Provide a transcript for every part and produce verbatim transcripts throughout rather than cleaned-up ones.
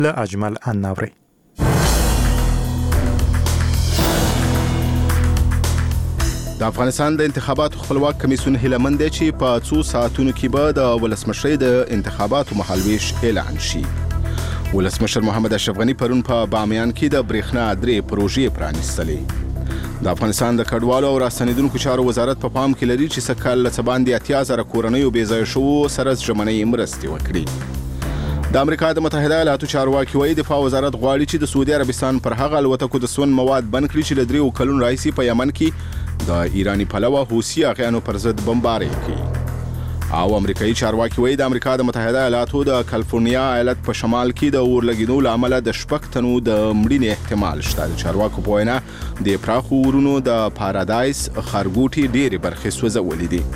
له اجمل اناوري. د افغانستان د انتخاباتو خپلواک کمیسیون هیله مند دی چې په څو ساعتونو کې به د ولسمشرۍ د انتخاباتو مهالویش اعلان شي. ولسمشر محمد اشرف غني پرون په بامیان کې د برېښنا درې پروژې پرانیستلې. د افغانستان د کډوالو او راستنیدونکو چارو وزارت په پام کې لري چې سکهال له څه باندې اتیا زره کورنیو بې ځایه شوو سره ژمنۍ مرستې وکړي. د امریکا د متحده ایالاتو چارواکي وايي دفاع وزارت غواړي چې د سعودي عربستان پر هغه الوتکو د سون مواد بند کړي چې له دریو کلونو راهیسې په یمن کې د ایرانی پلوه حوثي اغیانو پر ضد بمبارۍ کوي. او امریکایي چارواکي وايي د امریکا د متحده ایالاتو د کالیفورنیا ایالت په شمال کې د اورلګیدو له امله د شپږ تنو د مړینې احتمال شته. د چارواکو په وینا د پراخو ورونو د پارادایس خرګوټي ډېرې برخې سوځولې دي.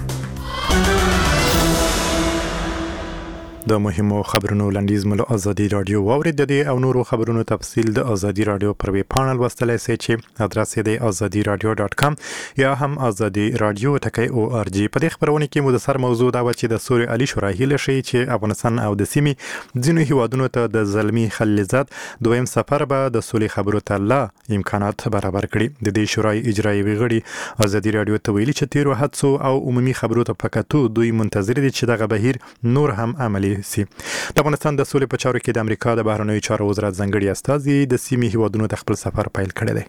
د مهمو خبرونو لنډیز مل ازادي رادیو واورید د او نورو خبرونو تفصیل د ازادي رادیو پر ویب پاڼل وستلای شئ چې ادرس یې د ازادي رادیو ډاټ کام یا هم ازادي رادیو ټکی او ار جی. په دې خبرونه کې مو د سر موضوع دا و چې د سوري علي شورا هیله شي چې افغانستان او د سیمې ځینو هیوادونو ته د زلمی خلیزات دویم سفر به د سولې خبرو ته لا امکانات برابر کړي. د دې شورای اجرایی غړي ازادي رادیو ته ویلي چې تیر وحدسو او عمومي خبرو ته پکاتو دوی منتظر دي چې دغه بهیر نور هم عملی سي. د افغانستان د سولې په چارو کې د امریکا د بهرنیو چارو وزارت ځانګړي استازي د سیمې هیوادونو ته خپل سفر پیل کړی دی.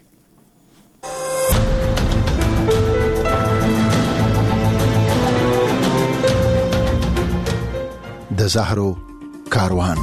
د زهرو کاروان.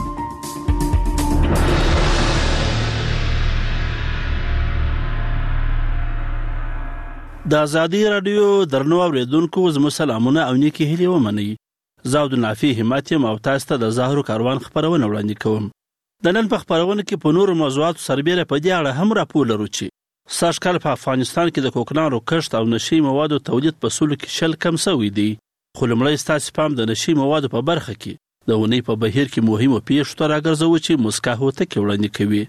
د ازادي رادیو درنو اوریدونکو زموږ سلامونه او نیکی هیلې ومنئ. زه عبدالنافي همت یم او تاسو ته د زهرو کاروان خبرونه وړاندې کوم. د نن په خبرونه کې په نورو موضوعاتو سربېره په دې اړه هم راپور لرو چې سږ کال په افغانستان کې د کوکنارو کښت او نشي موادو تولید په سلو کې شل کم شوی دی. خو لومړی ستاسو پام د نشي موادو په برخه کې د اونۍ په بهیر کې مهمو پیښو ته راګرځوو چې مسکا هوتکې وړاندې کوي.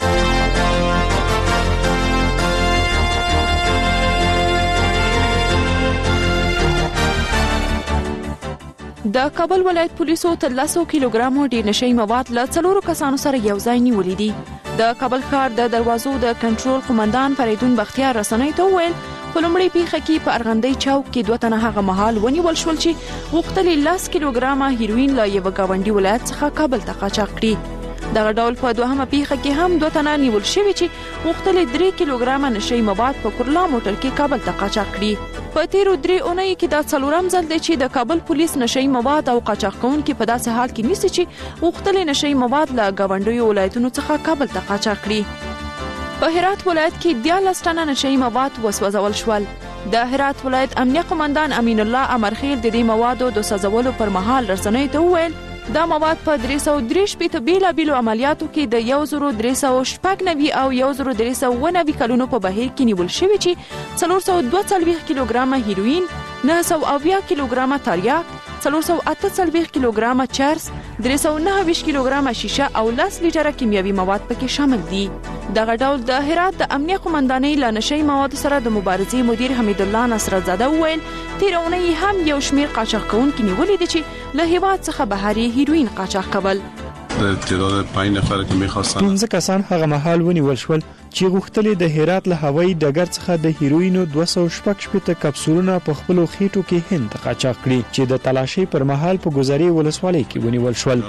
د کابل ولایت پولیسو تر لسو کیلوګرامو ډیر نشي مواد له څلورو کسانو سره یو ځای نیولې دي. د کابل ښار د دروازو د کنټرول قومندان فریدون بختیار رسنۍ ته وویل په لومړۍ پیښه کې په ارغندۍ چوک کې دوه تنه هغه مهال ونیول شول چې غوښتل یې لس کیلوګرامه هیروین له یوه ګاونډي ولایت څخه کابل ته قاچاق کړي. دغه ډول په دوهمه پیښه کې هم دوه تنه نیول شوي چې غوښتل یې درې کیلوګرامه نشي مواد په کورلا موټر کې کابل ته قاچاق کړي. په تیرو درې اونۍ کې دا څلورم ځل دی چې د کابل پولیس نشي مواد او قاچاق کوونکي په داسې حال کې نیسي چې غوښتل یې نشي مواد له ګاونډیو ولایتونو څخه کابل ته قاچاق کړي. په هرات ولایت کې دیارلس ټنه نشي مواد وسوځول شول. د هرات ولایت امنیه قومندان امین الله امرخیل د دې موادو د سوځولو پر مهال رسنۍ ته وویل دا مواد په درې سوه درې شپېته بیلابیلو عملیاتو کې د یو زرو درې سوه شپږ نوي او یو زرو درې سوه اووه نوي کلونو په بهیر کې نیول شوي چې څلور سوه دوه څلوېښت کیلوګرامه هیروین، نهه سوه اویا کیلوګرامه تریاک، څلور سوه اته څلوېښت کیلوګرامه چرس، درې سوه نهه ویشت کیلوګرامه شیشه او لس لیټره کیمیاوي مواد پکې شامل دي. دغه ډول د هرات د امنیه قومندانۍ له نشي موادو سره د مبارزې مدیر حمید الله نصرت زاده وویل تیر اونۍ هم یو شمیر قاچاق کوونکي نیولي دي چې له هیواد څخه بهر هیروین قاچاق کول. د تعداد پنځه نفر که می‌خواستن پنځه کسان هغه مهال ونیول شول چې غوښتل د هرات له هوایي ډګر څخه د هیروینو دوه سوه شپږ شپېته کپسولونه په خپلو خېټو کې هند ته قاچاق کړي چې د تلاشۍ پر مهال په ګذرې ولسوالۍ کې ونیول شول.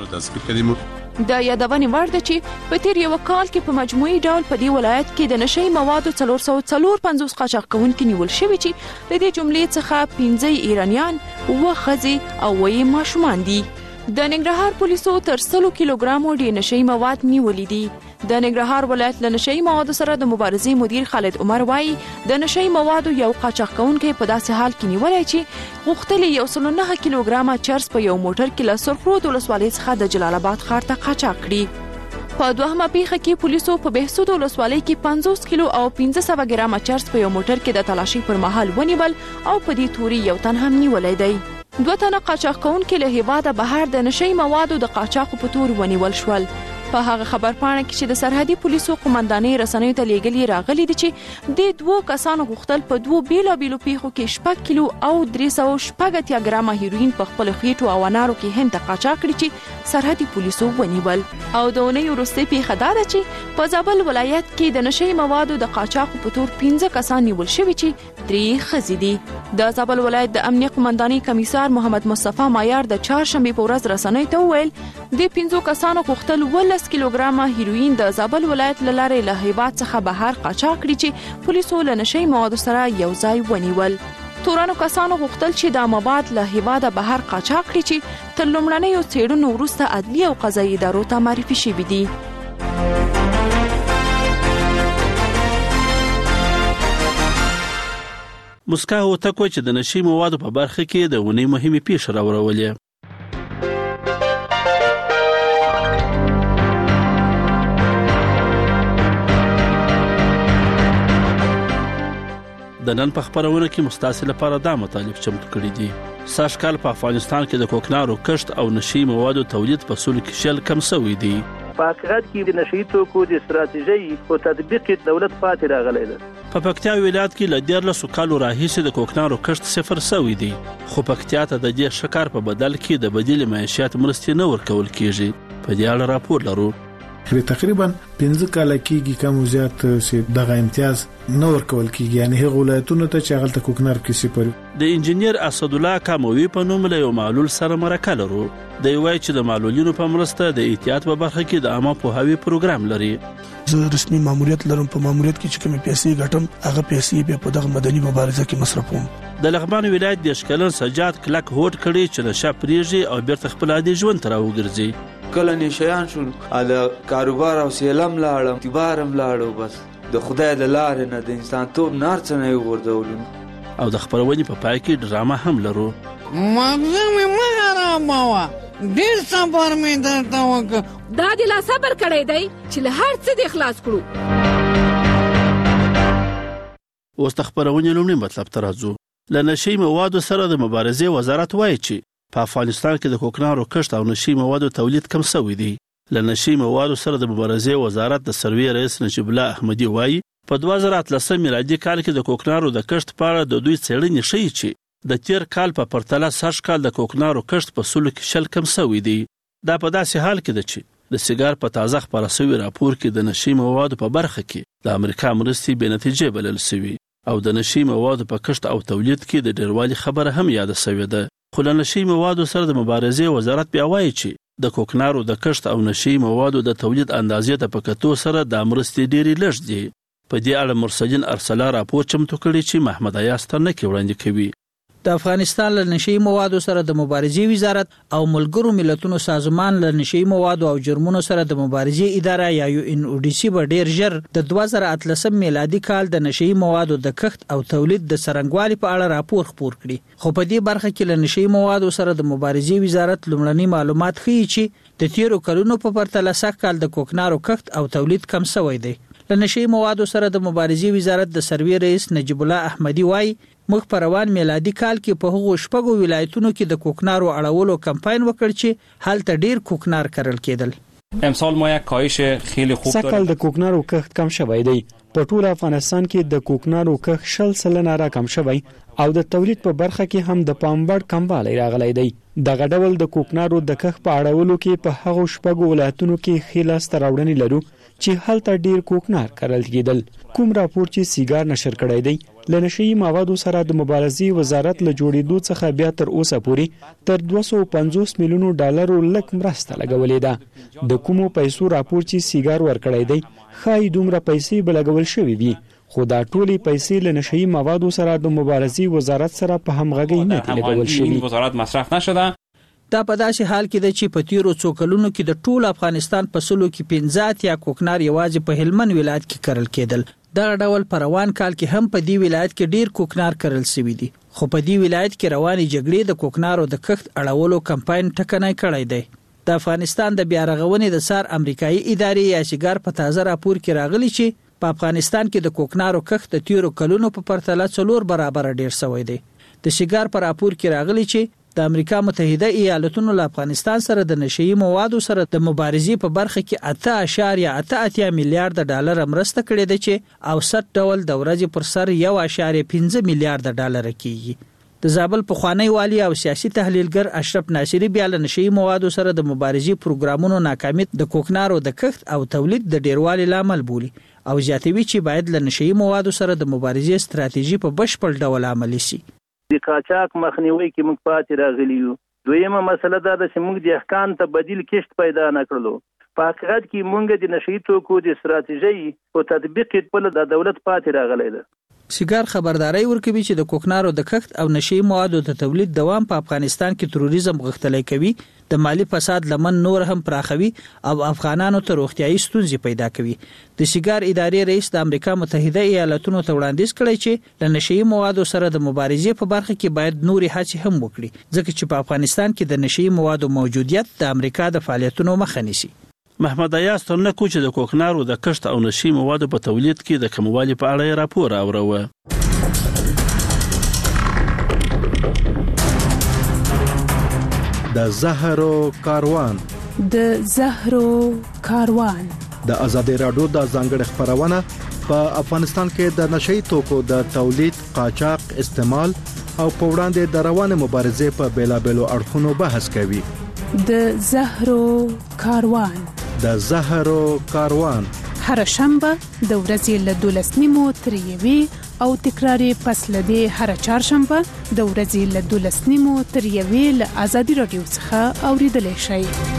د یادونې وړ ده چې په تیر یو کال کې په مجموعي ډول په دې ولایت کې د نشي موادو څلور سوه څلور پنځوس قاچاق کوونکي نیول شوي چې د دې جملې څخه پنځه ایرانیان، اووه ښځې او اووه ماشومان دي. د ننګرهار پولیسو تر سلو کیلوګرامو ډیر نشي مواد نیولي دي. د ننګرهار ولایت له نشي موادو سره د مبارزې مدیر خالد عمر وایي د نشي موادو یو قاچاق کوونکی په داسې حال کې نیولی چې غوښتل یو سل نهه کیلوګرامه چرس په یو موټر کې له سرخرود ولسوالۍ څخه د جلال آباد ښار ته قاچاق کړي. په دوهمه پیښه کې پولیسو په بهسود ولسوالۍ کې پنځوس کیلو او پنځه سوه ګرامه چرس په یو موټر کې د تلاشۍ پر مهال ونیول او په دې توري یو تن هم نیولی دی. دوه تنه قاچاق کوونکي له هیواده بهر د نشي موادو د قاچاقو په تور ونیول شول. په هغه خبرپاڼه کې چې د سرحدي پولیسو قومندانۍ رسنیو ته لیږلي راغلي دي چې د دوو کسانو غوښتل په دوو بیلابیلو پیښو کې شپږ کیلو او درې سوه شپږ اتیا ګرامه هیروین په خپلو خېټو او انارو کې هند ته قاچاق کړي چې سرحدي پولیسو ونیول. او د اونۍ وروستۍ پیښه دا ده چې په زابل ولایت کې د نشهیي موادو د قاچاقو په تور پنځه کسان نیول شوي چې درې ښځې دي. د زابل ولایت د امنیه قومندانۍ کمیسار محمد مصطفی مایار د چهارشنبې په ورځ رسنیو ته وویل د پنځو کسانو غوښتل ولس کیلوګرامه هیروین د زابل ولایت له لارې له هیواد څخه بهر قاچاق کړي چې پولیسو له نشهیي موادو سره یو ځای ونیول. تورانو کسانو غوښتل چې دا مواد له هیواده بهر قاچاق کړي چې تر لومړنیو څېړنو وروسته عدلي او قضایي ادارو ته معرفي شوي دي. مسکا هوتکو چې د نشي موادو په برخه کې د ونې مهمه پیښه راوړولې. د نن په خبرونه کې مستاسل لپاره دا مطالب چمتو کړی دي. سږ کال په افغانستان کې د کوکنارو کښت او نشي موادو تولید په سل کې شل کم شوی دی. په حقیقت کې د نشي توکو د استراتیژي او تطبیق دولت پاتې راغلی دی. په پکتیا ولایت کې ل دیارلسو کالو راهیسې د کوکنارو کښت صفر شوی دی، خو پکتیا ته د دې شکار په بدل کې د بدیل معیشت مرستې نه ورکول کیږي. په دې اړه راپور لرو. تقریبا پنځه کاله کېږي کوم زیات چې دغه امتیاز نه ورکول کیږي، یعنی هغه ولایتونو ته چې هغه کوکنار کې صفر. د انجنیر اسد الله کاموي په نوم له یو معلول سره مرکه لرو. د وایي چې د معلولینو په مرسته د احتیاط په برخه کې د عامه پوهاوي پروګرام لري. زه رسمي ماموریت لرم. په ماموریت کې چې کوم پیسې ګټم هغه پیسې به په دغه مدني مبارزه کې مصرفوم. د لغمان ولایت د اشکلن سجاد کلک هوټ کړي چې نشه پریږي او بیرته خپل عادي ژوند ته راوګرځي. کله نشيان شو د کاروبار او سیلم لاړم تبارم لاړو، بس د خدای د لارې نه د انسان توب نار څنګه یو ورډول. او د خبرونې په پای کې ډرامه هم لرو. مغزه مې مهاره ماوا ډیر صبر مې درته وکړ. دا د لا صبر کړی دی چې له هر څه د خلاص کړو. اوس د خبرونې لومړی مطلب ته راځو. له نشي موادو سره د مبارزې وزارت وایي چې په افغانستان کې د کوکنارو کښت او نشي موادو تولید کم شوی دی. له نشي موادو سره د مبارزې وزارت د سروې رئیس نجیب الله احمدي وایي په دوه زره اتلسم میلادي کال کې د کوکنارو د کښت په اړه د دوی څېړنې ښیي چې د تیر کال په پرتله سږ کال د کوکنارو کښت په سلو کې شل کم شوی دی. دا په داسې حال کې ده چې د سیګار په تازه خپاره شوي راپور کې د نشي موادو په برخه کې د امریکا مرستې بې نتیجې بلل شوي او د نشي موادو په کښت او تولید کې د ډیروالي خبره هم یاده شوې ده. خو له نشي موادو سره د مبارزې وزارت بیا وایي چې د کوکنارو د کښت او نشي موادو د تولید اندازې ته په کتو سره د مرستې ډېرې لږ دي. په دې اړه مرسلین ارسلا راپور چمتو کړی چې محمد ایاز ترنکي وړاندې کوي. د افغانستان له نشي موادو سره د مبارزې وزارت او ملګرو ملتونو سازمان له نشي موادو او جرمونو سره د مبارزې اداره یا یو ان او ډي سي به ډیر ژر د دوه زره اتلسم میلادي کال د نشي موادو د کښت او تولید د څرنګوالي په اړه راپور خپور کړي. خو په دې برخه کې له نشي موادو سره د مبارزې وزارت لومړني معلومات ښیي چې د تیرو کلونو په پرتله سږ کال د کوکنارو کښت او تولید کم شوی دی. له نشي موادو سره د مبارزې وزارت د سروې رئیس نجیب الله احمدي وایي موږ په روان میلادي کال کې په هغو شپږو ولایتونو کې د کوکنارو اړولو کمپاین وکړ چې هلته ډیر کوکنار کرل کېدل. امسال ما یک کاهش خیلی خوب داریم. سکل د کوکنارو کښت کم شوی دی. په ټول افغانستان کې د کوکنارو کښت شل سلنه را کم شوی او د تولید په برخه کې هم د پامبړ کموالی راغلی دی. دغه ډول د کوکنارو د کښت په اړولو کې په هغو شپږو ولایتونو کې ښې لاسته راوړنې لرو چې هلته ډیر کوکنار کرل کېدل. کوم راپور چې سیګار نشر کړی دی له نشي موادو سره د مبارزې وزارت له جوړېدو څخه بیا تر اوسه پورې تر دوه سوه پنځوس میلیونو ډالرو لک مرسته لګولې ده. د کومو پیسو راپور چې سیګار ورکړی دی ښایي دومره پیسې به لګول شوي وي، خو دا ټولې پیسې له نشي موادو سره د مبارزې وزارت سره په همغږۍ نه دي لګول شوي. وزارت مصرف نشده. دا په داسې حال کې ده چې په تیرو څو کلونو کې د ټول افغانستان په سلو کې پنځه اتیا کوکنار یوازې په هلمند ولایت کې کرل کېدل. دغه ډول په روان کال کې هم په دې ولایت کې ډیر کوکنار کرل شوي دي، خو په دې ولایت کې روانې جګړې د کوکنارو د کښت اړولو کمپاین ټکنی کړی دی. د افغانستان د بیا رغونې د سار امریکایي ادارې یا سیګار په تازه راپور کې راغلی چې په افغانستان کې د کوکنارو کښت د تیرو کلونو په پرتله څلور برابر ډیر شوی دی. د سیګار په راپور کې راغلی چې د امریکا متحده ایالاتونو له افغانستان سره د نشئی موادو سره د مبارزې په برخه کې اته اعشاریه اته اتیا میلیارډ ډالر مرسته کړې ده چې اوسط ډول د ورځې پر سر یو اعشاریه پنځه میلیارډ ډالر کیږي. د زابل پخوانی والی او سیاسي تحلیلګر اشرف ناصری بیا له نشئی موادو سره د مبارزې پروګرامونو ناکامي د کوکنارو د کښت او تولید د ډیروالي لامل بولي او زیاتوي چې باید له نشئی موادو سره د مبارزې ستراتیژي په بشپړ ډول عملي شي. د قاچاق مخنیوي کې موږ پاتې راغلی یو. دویمه مسله دا ده چې موږ د احکام ته بدیل کښت پیدا نه کړلو. په حقیقت کې موږ د نشئی توکو د ستراتیژي او تطبیق په د دولت پاتې راغلی ده. سیګار خبرداري ورکوي چې د کوکنارو د کښت او نشئی موادو د تولید دوام په افغانستان کې تروریزم غښتلی کوي، د مالی فساد لمن نور هم پراخوي او افغانانو ته روغتیايي ستونزې پیدا کوي. د سیګار ادارې رئیس د امریکا متحده ایالاتونو ته وړاندیز کړی چې د نشئی موادو سره د مبارزې په برخه کې باید نوري هڅې هم وکړي، ځکه چې په افغانستان کې د نشئی موادو موجودیت د امریکا د فعالیتونو مخه نیسي. محمد ایاز ترنکو چې د کوکنارو د کښت او نشئی موادو په تولید کې د کموالي په اړه راپور اوروه. د زهرو کاروان د زهرو کاروان د ازادي راډیو د ځانګړي خبرونه په افغانستان کې د نشئی توکو د تولید، قاچاق، استعمال او په وړاندې د روانه مبارزې په بیلابېلو اړخونو بحث کوي. د زهرو کاروان د زهرو کاروان هر شنبه د ورځې له دولس نیمو تر یوې او تکراري پس له دې هر چهارشنبه د ورځې له دولس نیمو تر یوې له ازادي راډیو څخه اوریدلای شئ.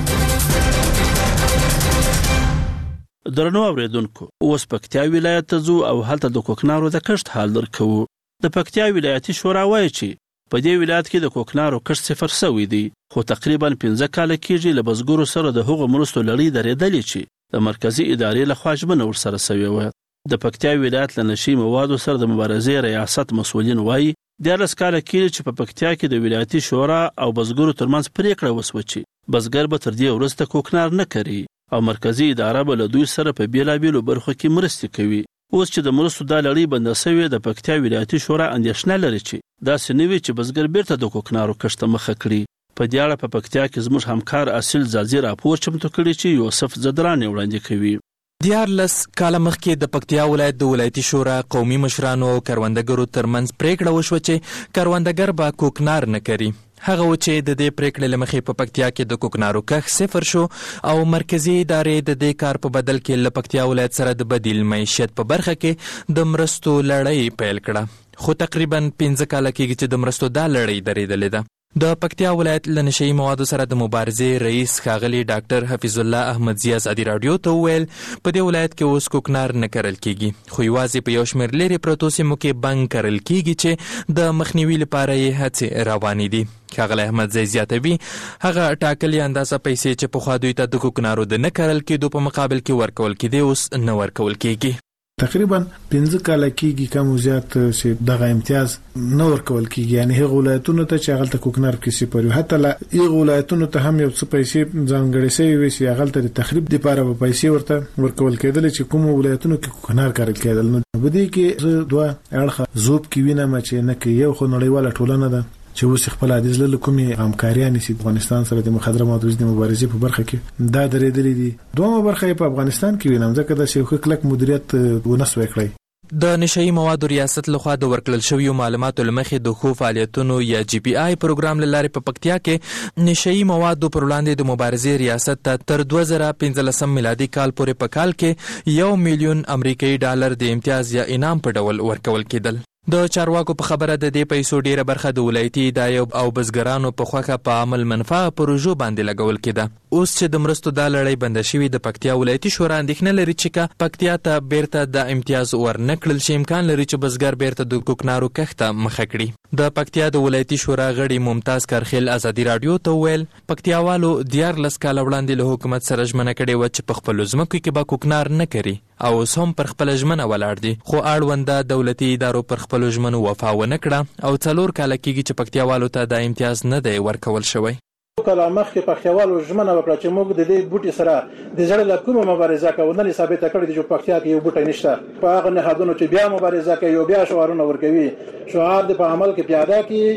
درنو اوریدونکو، اوس پکتیا ولایت ته ځو او هلته د کوکنارو د کښت حال درکو. د پکتیا ولایتي شورا وایي چې په دې ولایت کې د کوکنارو کښت صفر شوی دی، خو تقریبا پنځه کاله کېږي له بزګرو سره د هغو مرستو لړۍ درېدلې چې د مرکزي ادارې لخوا ژمنه ورسره شوې وه. د پکتیا ولایت له نشئی موادو سره د مبارزې ریاست مسؤلین وایي دیارلس کاله کېږي چې په پکتیا کې د ولایتي شورا او بزګرو ترمنځ پریکړه وسوه چې بزګر به تر دې وروسته کوکنار نه کري او مرکزي اداره به له دوی سره په بیلابېلو برخو کې مرستې کوي. اوس چې د مرستو دا لړۍ بنده شوې، د پکتیا ولایتي شورا اندېښنه لري چې داسې نه وي چې بزګر بیرته د کوکنارو کښت ته مخه کړي. په دې اړه په پکتیا کې زموږ همکار اصیل زازي راپور چمتو کړی چې یوسف زدران وړاندې کوي. دیارلس کاله مخکې د پکتیا ولایت د ولایتي شورا قومي مشرانو او کروندګرو ترمنځ پریکړه وشوه چې کروندګر به کوکنار نه کوي. هغه و چې د دې پریکړې له مخې په پکتیا کې د کوکنارو کښت صفر شو او مرکزي ادارې د دې کار په بدل کې له پکتیا ولایت سره د بدیل معیشت په برخه کې د مرستو لړۍ پیل کړه، خو تقریبا پنځه کاله کېږي چې د مرستو دا لړۍ درېدلې ده. د پکتیا ولایت له نشئی موادو سره د مبارزې رئیس ښاغلي ډاکټر حفیظ الله احمدزي ازادي راډیو ته وویل په دې ولایت کې اوس کوکنار نه کرل کېږي، خو یوازې په یو شمېر لرې پرتو سیمو کې بنګ کرل کېږي چې د مخنیوي لپاره یې هڅې روانې دي. ښاغلی احمدزي زیاتوي هغه ټاکلې اندازه پیسې چې پخوا دوی ته د کوکنارو د نه کرل کېدو په مقابل کې ورکول کېدې اوس نه ورکول کېږي. تقریبا پنځه کاله کېږي کم او زیات چې دغه امتیاز نه ورکول کېږي، یعنی هغه ولایتونو ته چې هغه ته کوکنار کې سپاري، حتی لا هغه ولایتونو ته هم یو څه پیسې ځانګړې شوی وي چې هغه ته د تخریب لپاره په پیسې ورته ورکول کېدل چې کوم ولایتونو کې کوکنار کارل کېدل. نو بده کې دوه اړخه زوب کې وینم چې نه کې یو خو نړیواله ټولنه ده چې اوس خپل حدیث له کومې همکاریانې سي افغانستان سره د مخدره موادو د مبارزې په برخه کې دا درېدلې دي. دومره برخه په افغانستان کې وینم ځکه د شیخ کلک مدیریت ونسوي کړی. د نشئی موادو ریاست لخوا د ورکړل شویو معلوماتو لمخې د خو فعالیتونو یا جی پی آی پروګرام لاره په پکتیا کې نشئی موادو پر وړاندې د مبارزې ریاست ته تر دوه زره پنځلسم میلادي کال پورې په کال کې یو میلیون امریکایي ډالر د امتیاز یا انعام په ډول ورکول کېدل. د چارواکو په خبره د دې پیسو ډیره برخه د ولایتي ادارې او بزګرانو په خوخه په عمل منفعه پروژو باندې لګول کېده. اوس چې د مرستو دا لړۍ بنده شوې، د پکتیا ولایتي شورا اندېښنه لري چې که پکتیا ته بیرته د امتیاز ورنه کړل شي، امکان لري چې بزګر بیرته د کوکنارو کښت ته مخه کړي. د پکتیا د ولایتي شورا غړي ممتاز کرخیل ازادي راډیو ته وویل پکتیاوالو دیارلس کاله وړاندې له حکومت سره ژمنه کړې وه چې په خپلو ځمکو کې به کوکنار نه کوي او اوس هم پر خپله ژمنه ولاړ دي، خو اړونده دولتي ادارو پر خپلو ژمنو وفا ونه کړه او څلور کاله کېږي چې پکتیاوالو ته د امتیاز نه دی ورکول شوی. کله مخکې پکتیاوالو ژمنه وکړه چې موږ د دې بوټي سره د زړه له کومه مبارزه کوو، نن یې ثابته کړې ده چې پکتیا کې یو بوټی نشته. په هغه نهادونو چې بیا مبارزه کوي او بیا شعارونه ورکوي، شعار د په عمل کې پیاده کړي،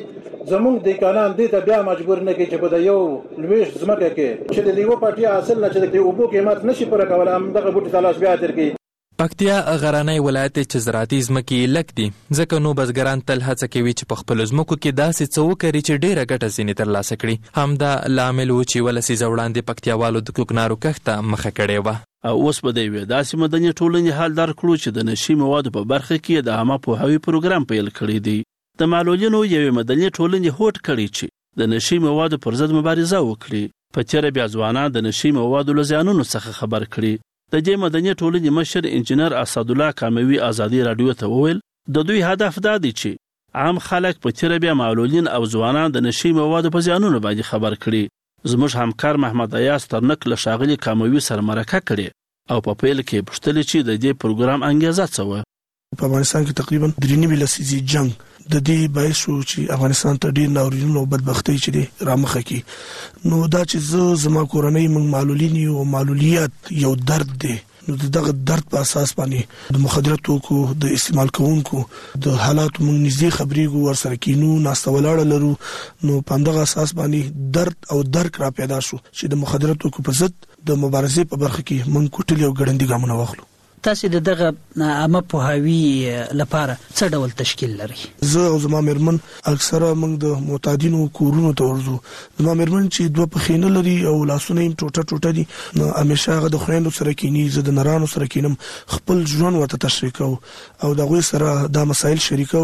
زموږ دیکانان دې ته بیا مجبور نه کړي چې په یو لویشت ځمکه کې چې د یو پټي حاصل نه چې د اوبو قیمت نشي پوره کولی همدغه بوټي تلاش بیا ترکړي. پکتیا غرانای ولایت چې زراعتي ځمکې لږ دي ځکه نو بزګران تل هڅه کوي چې په خپلو ځمکو کې داسې څه وکړي چې ډېره ګټه ځینې ترلاسه کړي. همدا لامل و چې ولسي وړاندې پکتیاوالو د کوکنارو کښت ته مخه کړې وه. او اوس به د یوې داسې مدني ټولنې حال دار کړو چې د نشي موادو په برخه کې د عامه پوهاوي پروګرام پیل کړی دی. د معلولینو یوې مدني ټولنې هوډ کړی چې د نشي موادو پر ضد مبارزه وکړي. په چیرې بیا ځوانان د نشي موادو له زیانونو څخه خبر کړي. د دې مدني ټولنې مشر انجینر اسد الله کاموي ازادي رادیو ته وویل د دوی هدف دا دی چې عام خلک په چیرې بیا معلولین او ځوانان د نشي موادو په زیانونو باندې خبر کړي. زموږ همکار محمد ایاز ترنک له ښاغلي کاموي سره مرکه کړې او په پیل کې پوښتلې چې د دې پروګرام انګیزه څه وه. په افغانستان کې تقریبا درې نیمې لسیزې جنگ د دې باعث شو چې افغانستان ته ډېر ناورینونه او بدبختۍ چې دي رامخه کړي. نو دا چې زه زما کورنۍ موږ معلولین یو معلولیت یو درد دی نو دغه درد په اساس باندې د مخدره توکو د استعمال کوونکو د حالات موږ نږدې خبرېږو ورسره کینو ناسته ولاړه لرو. نو په همدغه اساس باندې درد او درک را پیدا شو چې د مخدره توکو په ضد د مبارزې په برخه کې موږ کوټلې او ګړندي ګامونه واخلو. تاسو د دغه عامه پوهاوي لپاره څه ډول تشکیل لري؟ زه او زما مېرمن اکثره موږ د معتادینو کورونو ته ورځو. زما مېرمن چې دوه پښې نه لري او لاسونه یې ټوټه ټوټه دي نو همیشه هغه د خویندو سره کینی زه د نرانو سره کینم خپل ژوند ورته تشریح کوو او د هغوی سره دا مسایل شریکو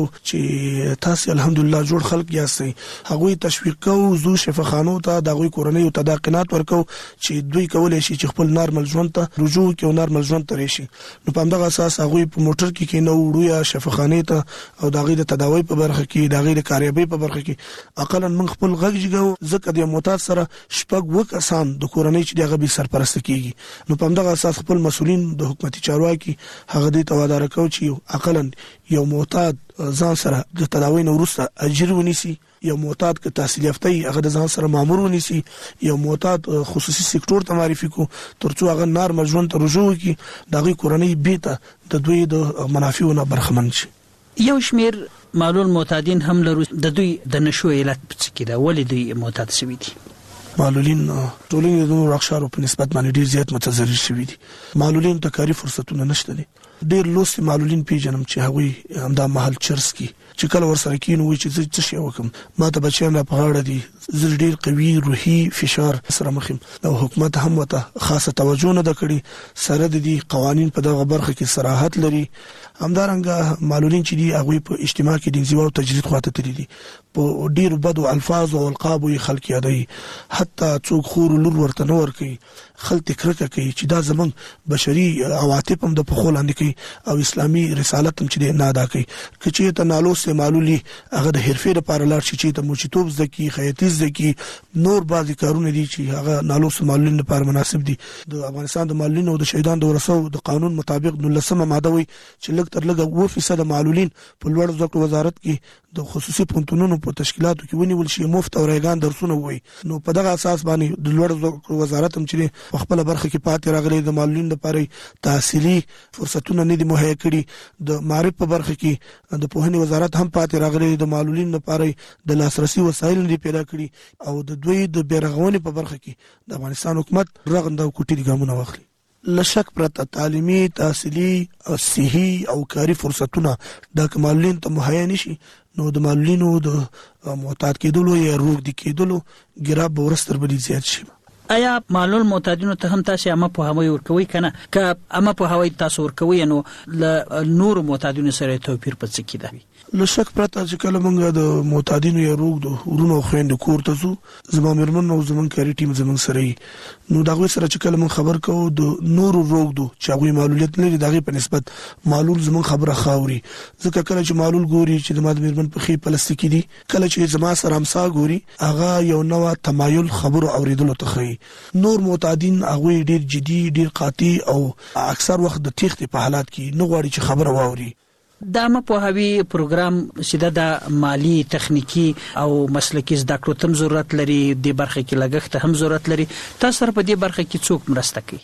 چې تاسو الحمدلله جوړ خلک یاستئ. هغوی تشویق کوو زو شفاخانو ته د هغوی کورنۍ ته دا قناعت ورکوو چې دوی کولی شي چې خپل نارمل ژوند ته رجوع وکړي او نارمل ژوند ته راشي. نو په همدغه اساس هغوی په موټر کې کې نو وړو یا شفاخانې ته او د هغوی د تداوی په برخه کې د هغوی د کاریابۍ په برخه کې اقلا موږ خپل غږ جګو ځکه د معتاد سره شپږ اووه کسان د کورنۍ چې د هغه به سرپرسته کیږي. نو په همدغه اساس خپل مسؤلین د حکومتي چارواکي هغه دې ته وعده راکوي چې اقلا یو معتاد ځان سره د تداوی نه وروسته اجر ونیسي، یو معتاد که تحصیل یافته هغه د ځان سره مامور ونیسي، یو معتاد خصوصي سکتور ته معرفي کو ترڅو هغه نارمل ژوند ته رجوع وکړي د هغې کورنۍ بیرته د دوی د منافعو نه برخمن شي. یو شمیر معلول معتادین هم لرو. د دوی د نشو علت څه کې ده؟ ولې دوی معتاد شوي دي؟ معلولین ټولنې د نورو اقشارو په نسبت باندې ډیر زیات متضرر شوي دي. معلولین ته کاري فرصتونه نشته دي. ډیر لوستي معلولین پیژنم چې هغوی همدا محل چرس کی چې کله ورسره کینو وي چې زه څه شی وکم، ما ته بچیان را په غاړه دي، زه ډیر قوي روحي فشار سره مخ یم او حکومت هم ورته خاصه توجه نه ده کړې. سره د دې قوانین په دغه برخه کې صراحت لري. همدارنګه معلولین چې دي هغوی په اجتماع کې د انزوا او تجرید خواته تللي دي، په ډیرو بدو الفاظ او القابو یې خلک یادوي، حتی څوک خور لور ورته نه ورکوي، خلک کرکه کوي چې دا زمونږ بشري عواطف هم د پښو لاندې کوي او اسلامي رسالت هم چې نه ادا کوي. که چېرته نالوستې معلولي هغه د حرفې لپاره لاړ شي، چېرته موچیتوب زده کړي، خیاطي زده کړي، نور بعضې کارونه دي چې هغه نالوستو معلولینو لپاره مناسب دي. د افغانستان د معلولینو او د شهیدانو د ورثو د قانون مطابق نولسمه ماده وایي چې لږ تر لږه اووه فیصده معلولین په لوړو زده کړو وزارت کې د خصوصي پوهنتونونو په تشکیلاتو کې ونیول شي، مفت او رایګان درسونه ووایي. نو په دغه اساس باندې د لوړو زده کړو وزارت هم چې په خپله برخه کې پاتې راغلی د معلولینو لپاره تحصیلي فرصتونه نه دي مهیا کړي. د معارف په برخه کې د پوهنې وزارت هم پاتې راغلی د معلولینو لپاره د لاسرسي وسایل نه دي پیدا کړي او د دوی د بیرغونې په برخه کې د افغانستان حکومت رغنده او کوټلي ګامونه واخلي. لشک پرته تعلیمي، تحصیلي، صحي او کاري فرصتونه د معلولینو ته مهیا نشي نو د معلولینو د معتاد کېدلو یا روږدي کېدلو ګراب به ورځ تر بلې زیات شي. آیا معلول معتادینو ته هم تاسو عامه پوهاوی ورکوي کنه؟ که عامه پوهاوی تاسو ورکوي نو له نورو معتادینو سره توپیر په څه کې ده؟ له شک پرته چې کله موږ د معتادینو یا روږدو ورونو او خویندو کور ته ځو، زما مېرمن او زموږ کاري ټیم زموږ سره وي، نو د هغوی سره چې کله موږ خبر کوو د نورو روږدو چې هغوی معلولیت لري د هغې په نسبت معلول زموږ خبره ښه اوري. ځکه کله چې معلول ګوري چې زما د مېرمن پښې پلاستیکي دي، کله چې زما سره امسا ګوري هغه یو نوع تمایل خبرو اوریدلو ته ښیي. نور معتادین هغوی ډیر جدي، ډیر قاطع او اکثر وخت د تیښتې په حالات کې نه غواړي چې خبره واوري. د عامه پوهاوي پروګرام چې د مالی، تخنیکی او مسلکي زده کړو ته ضرورت لري، د برخه کې لګښت هم ضرورت لري. تاسو سره په دې برخه کې څوک مرسته کوي؟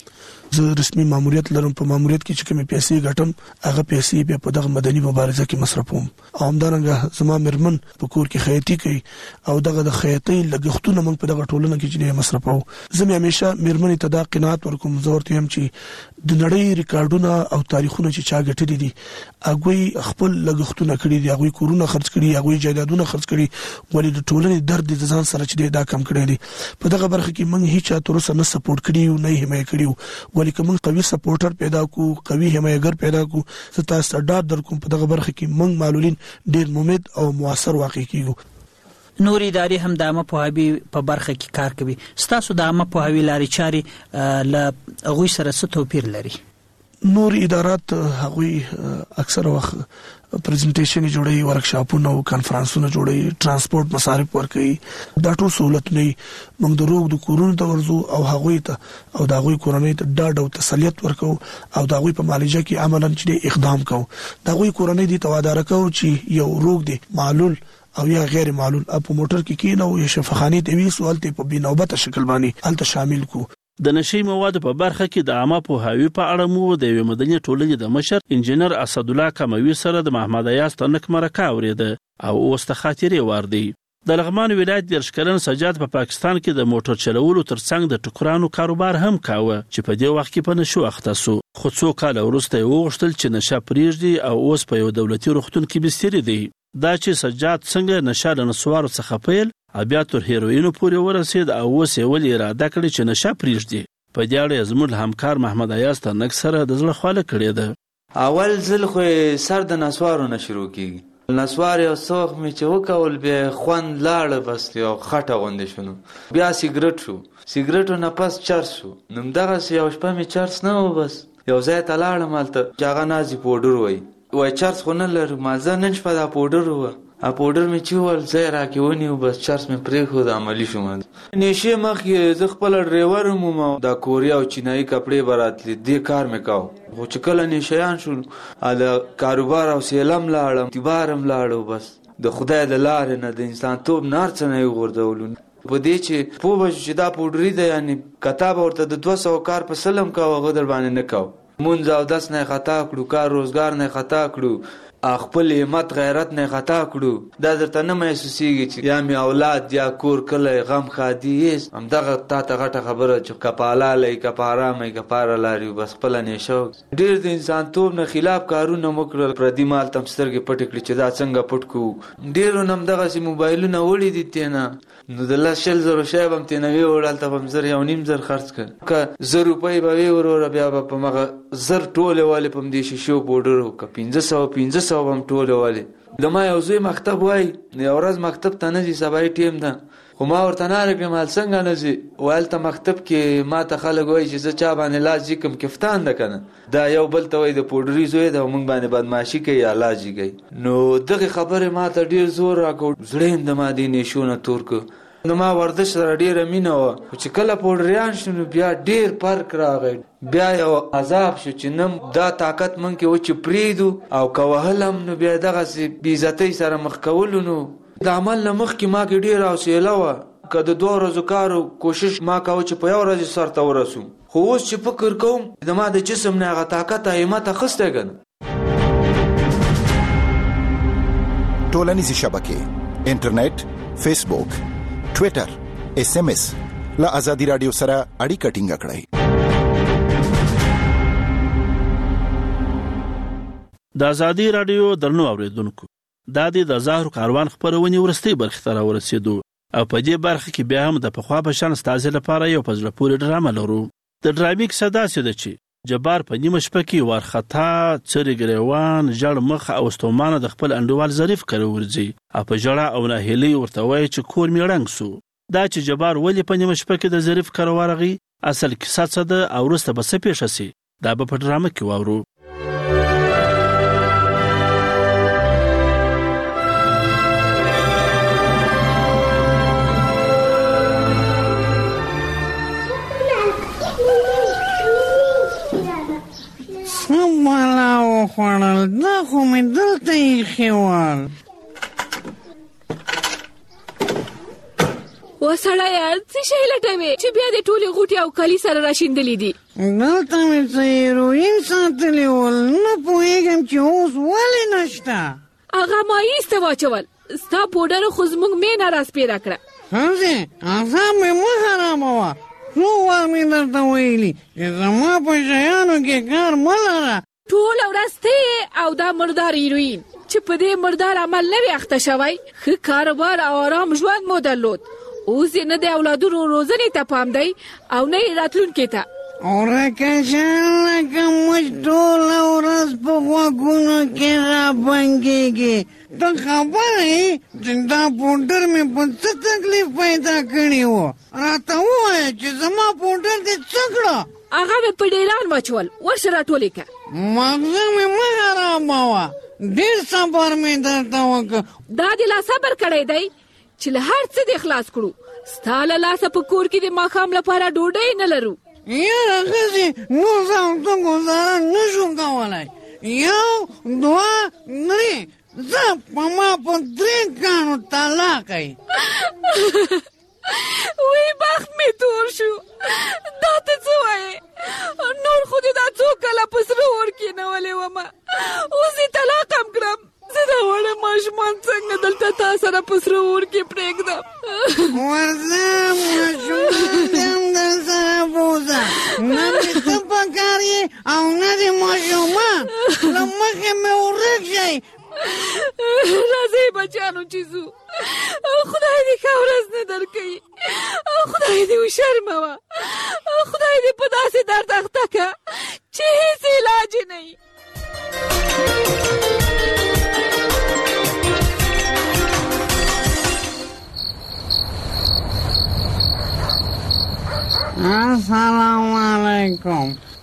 زه رسمي ماموریت لرم، په ماموریت کې چې کومې پیسې ګټم هغه پیسې بیا په دغه مدني مبارزه کې مصرفوم. او همدارنګه زما مېرمن په کور کې خیاطي کوي او دغه د خیاطۍ لګښتونه موږ په دغه ټولنه کې چې مصرفو. زه مې همیشه مېرمنې ته دا قناعت ورکوم، زه ورته وایم چې د نړۍ ریکارډونه او تاریخونه چې چا ګټلي دي هغوی خپل لګښتونه کړي دي، هغوی کورونه خرڅ کړي، هغوی جایدادونه خرڅ کړي، ولې د ټولنې درد د ځان سره چې دا کم کړی دی. په دغه برخه کې موږ هیڅ تر اوسه نه سپورټ کړی نه حمایت کړی، ولې کوم قوي سپورټر پیدا کو، قوي حمایتګر پیدا کو، زه تاسو ته ډاډ درکوم په دغه برخه کې موږ معلولین ډیر ممید او موثر واقع کیږو. نور ادارې هم د عامه پوهاوي په برخه کې کار کوي. ستاسو د عامه پوهاوي لارې چارې له هغوی سره څه توپیر لري؟ نور ادارات هغوی اکثر وخت پریزنټیشن جوړي، ورکشاپونه او کانفرنسونه جوړي، ترانسپورت مصارف ورکوي، دا ټول سہولتونه موږ د روغ د کورونو ته ورزو او هغوی ته او د هغوی کورنۍ ته ډاډ او تسلیت ورکو او د هغوی په معالجه کې عملاً چې اقدام کوو. د هغوی کورنۍ دي توادار کوو چې یو روغ دي معلول او یا غیر معلول په موټر کې کینو یا شفاخانه ته وی سوال ته په بنوبته شکل باندې الته شامل کو. د نشي موادو په برخه کې د عامه پوهاوي په اړه مو د یو مدني ټولنې د مشر انجنیر اسد الله کموي سره د محمد ایاز تنک مرکه اوریده او اوس ته خاطرې واردی. د لغمان ولایت د ارشکرن سجاد په پاکستان کې د موټر چلولو ترڅنګ د ټکرانو کاروبار هم کاوه چې په دې وخت کې په نشو اخته سو. خو څو کال وروسته یې وغوښتل چې نشه پرېږدي او اوس په یو دولتي روغتون کې بستر دی. دا چې سجاد څنګه نشه له نسوارو څخه پیل او بیا تر هیروینو پورې ورسید او اوس یې ولې اراده کړې چې نشه پرېږدي. په دې اړه زموږ همکار محمد ایاز تنک سره د زړه خواله کړې ده. اول ځل خو سر د نسوارو نه شروع کیږي. نسوار یو څوک می چې وکول به خوند لاړ، بس یو خټه غونډه شنو، بیا سیګریټ شو، سیګریټو نه پس چرس شو. نو دغه یو شپه می چرس نه و، بس یو ځای ته لاړم هلته چې هغه نازي پوډر وای وای چرس خو نه لرو، ما زه نن شپه دا پوډر و ا پوډر می چول ځای راکې ونیو، بس چرس می پرې خو د عملی شوم. نشه مخ زه خپل ډرایور مو دا کوریا او چینایي کپڑے براتلی دې کار می کاو. خو چې کله نشهان شول ال کاروبار او سیلم لاړم تبارم لاړو، بس د خدای د لارې نه د انسان توب نار څه نه غوردولون. په دې چې په بش چې دا پوډری ده، یعنی کتاب ورته د دوه سوه کار په سلم کاو غدر باندې نه کاو. مونږ او داس نه خطا کړو، کار روزګار نه خطا کړو، خپل همت غیرت نه خطا کړو. دا درته نه محسوسیږي چې یا می اولاد یا کور کله غم خادي یې هم دغه تا ته غټه خبره چې کپاله لې کپاره مې کپاره لاري، بس خپل نه شو. ډیر د انسان توب نه خلاف کارونه وکړل، پردي مال تم سترګې پټ کړې چې دا څنګه پټ کو. ډیرو نم دغه سي موبایلونه وړي دي تینا، نو د لاس شل زره شایب هم تینا وی وړل ته هم زر یو نیم زر خرڅ کړ، که زر روپۍ به وی ورور بیا په مغه زر ټوله والے په دې شیشو پوډر ک پنځه سوه پنځه سوه هم ټوله والے. د ما یو زوی مکتب وای، یو ورځ مکتب ته نه ځي، سبا ټیم ده، خو ما ورته نه راګم حال څنګه نه ځي. ویل ته مکتب کې ما ته خلک وای چې زه چا باندې لاس جکم کفتان ده کنه، دا یو بل ته وای د پوډری زوی ده مونږ باندې بدمعشي کوي یا لاس جګي. نو دغه خبره ما ته ډیر زور راکړ، زړه د ما دي نشونه تور کو. نو ما ورزش سره ډیره مینه و، چې کله پوډریان شنو بیا ډیر فرق راغی. بیا یو عذاب شو چې نم دا طاقت من کې و چې پریدو او کوهلم، نو بیا دغه سي بیزتی سره مخ کولو. نو د عمل نه مخ کې ما کې ډیر حوصله و، که د دوه ورځو کارو کوشش ما کاوه چې په یو ورځ سر ته ورسوم. خو اوس چې فکر کوم د ما د جسم نه هغه طاقت همت اخیستی ګڼم. ټولنیزې شبکې، انټرنیټ، فیسبوک، ټویټر، اس ام اس له ازادي رادیو سره اړیکه ټینګه کړئ. د ازادي رادیو درنو اوریدونکو، دا د زهرو کاروان خبرونه ورستي برخه ته ورسېدو او په دې برخه کې بیا هم د پخوا په شان ستاسو لپاره یو پزله پورې ډرامه لرو. د ډرامې کیسه داسې ده چې جبار په نیمه شپه کې وارخطا څري ګریوان جړ مخ او ستومانه د خپل انډوال ظریف کړو ورځي او په جړه او ناهیلي ورته وایي چې کور می رنګ سو. دا چې جبار ولی په نیمه شپه کې د ظریف کړو ورغي اصل کیسه څه ده او ورسته به څه پیښ شي، دا به په ډرامه کې واورو. سمالا وخوړل، دا خو مې دلته ایښي ول. وسړیه څه شی لټوې چې بیا د ټولې غوټې او کالي سره راشیندلې دي؟ دلته مې څه هیروین ساتلی ول، نه پوهېږم چې اوس ولې نشته. هغه ما ایسته واچول، ستا پوډر خو زموږ مینه راسپېره کړه. ښځې اعصاب مې مه خرابوه، څو وار مې درته ویلي چې زما په شیانو کې کار مه لره. ټوله ورځ ته او دا مردار هیروین چې په دې مردار عمل نه وي اخته شوی. ښه کاروبار او آرام ژوند مو درلود، اوس یې نه د اولادونو روزنې ته پام دی او نه یې راتلونکي ته. ورکه شان لکه موږ ټوله ورځ په غوږونو کې رابنګېږي. ته خبره یې چې دا پوډر مې په څه تکلیف پیدا کړی و؟ راته ووایه چې زما پوډر دې څه کړه؟ هغه مې په ډیلان واچول، ورشه راټولې کړه. مغزه مې مه خرابوه، ډېر صبر مې درته وکړ. دا دې لا صبر کړی دی چې له هر څه دې خلاص کړو. ستا له لاسه په کور کې د ماښام لپاره ډوډۍ نه لرو. یاره ښځې نور زه او ته ګزاره نه شو کولی. یو دوه درې، زه په ما په درې کاڼو طلاق یې. وی بخت مې تور شو. دا ته څه وایې؟ نور خو دې دا څو کاله په سره اور کېنولې ومه، اوس دې طلاق هم کړم. زه دا وړه ماشومان څنګه دلته تا سره په سره اور کې پرېږدم؟ ورځه ماشومان دې هم در سره بوځه، نه مې ته په کار یې او نه دې ماشومان. له مخې مې ورک شئ. راځئ بچیانو چې ځو، خدای دې ښه ورځ نه درکوي، خدای دې وشرموه، خدای دې په داسې درد اخته که چې هېڅ علاج یې نه وي. السلام علیکم.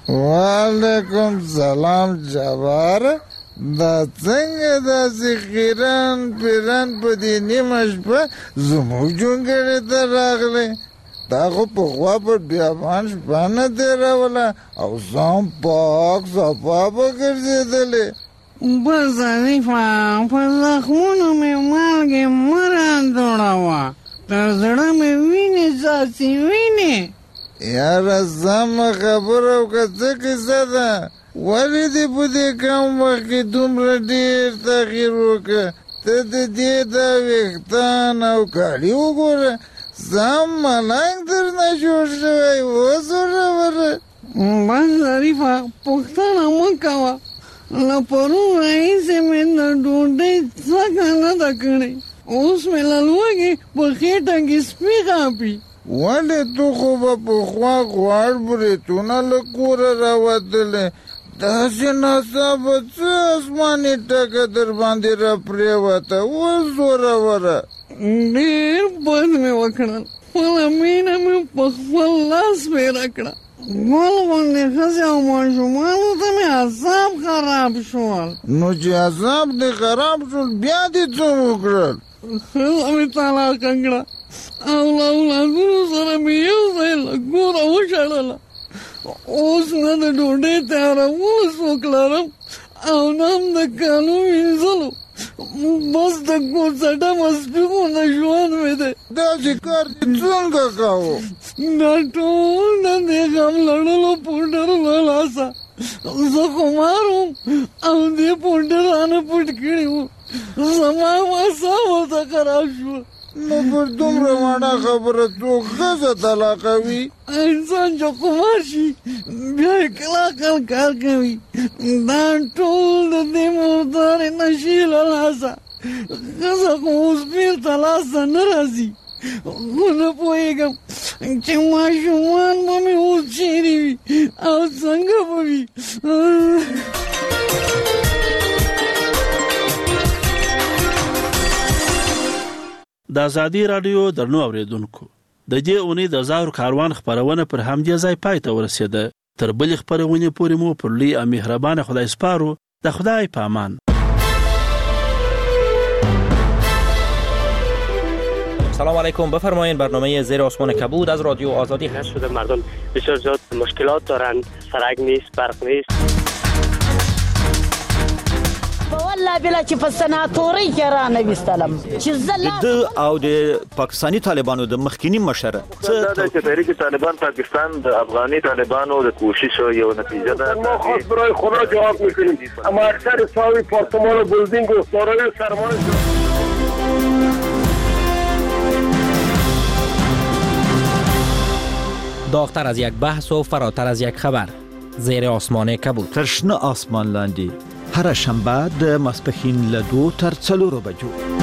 وعلیکم سلام جبار. دا څنګه داسې خیران پیران په دې نیمه شپه زموږ جونګړې ته راغلی؟ تا خو پخوا پر بیابان شپه نه تېروله او ځان پاک صفا به ګرځېدلې. بس ظریفه په زخمونو مې مالګې مه راندوړوه، تر زړه مې وینې څاڅي وینې. یاره سمه خبره او که څه کیسه ده؟ ولې دې په دې کم وخت کې دومره ډېر تغییر وکړه؟ ته د دې دا ویښتان او کالي وګوره، سم ملنګ درنه جوړ شوی. اوس وروره. بس ظریفه پوښتنه مه کوه، له پرون راهیسې مې د ډوډۍ څکه نه ده کړې، اوس مې له لوږې په خېټه کې سپي غاپي. ولې تو خو به پخوا غواړ بریتونه له کوره راوتلې، داسې ناڅاپه څه اسماني ټکه در باندې را پرېوته؟ اوس وروره. ډېر بد مې وکړل، خپله مینه مې په خپل لاس پېره کړه. ګل غوندې ښځې او ماشومانو ته مې اعصاب خراب شول. نو چې اعصاب دې خراب شول بیا دې څه وکړل؟ ښځه مې طلاقه کړه او له اولادونو سره مې یو ځای له کوره وشړله. اوس نه د ډوډۍ تیارولو څوک لرم او نه هم د کالو وینځلو، بس د کوڅټه مسپي غوندې ژوند مې دی. داسې کار دې څنګه کوو؟ دا ټول د دې غم لړلو پوډر له لاسه. زه خمار وم او دې پوډر رانه پټ کړي وو، زما اعصاب ورته خراب شول. نو پر دومره ماړه خبره څوک ښځه طلاقوي؟ انسان چې خمار شي بیا یې کلاکل کار کوي. دا ټول د دې مردارې نشې له لاسه. ښځه خو اوس بېرته لاسته نه راځي، خو نه پوهېږم چې ماشومان به مې اوس چېرې وي او څنګه به وي. د ازادي رادیو درنو اوریدونکو، د دې اونۍ د زاړو کاروان خبرونه پر همدې ځای پای ته ورسېده. تر بلې خبرونې پورې مو پر لوی او مهربانه خدای سپارو. د خدای په امان. سلام علیکم. بفرمایید برنامه زیر آسمان کبود از رادیو آزادی هست. شده مردم بسیار زیاد مشکلات دارند، سرک نیست، برق نیست. والله بلا چې په سناتوري کې را نه وستلم چې زله د او د پاکستاني طالبانو د مخکینی مشر څه د تحریک طالبان پاکستان د افغاني طالبانو د کوشش یو نتیجه ده. ما خاص برای خدا جواب میکنیم. اما اکثر ساوی پارتمان و بلدینگ و سارای سرمان داغتر از یک بحث و فراتر از یک خبر. زیر آسمان کبود. تر شنه آسمان لاندې هر شنبه د ماسپښین له دوه تر څلورو بجو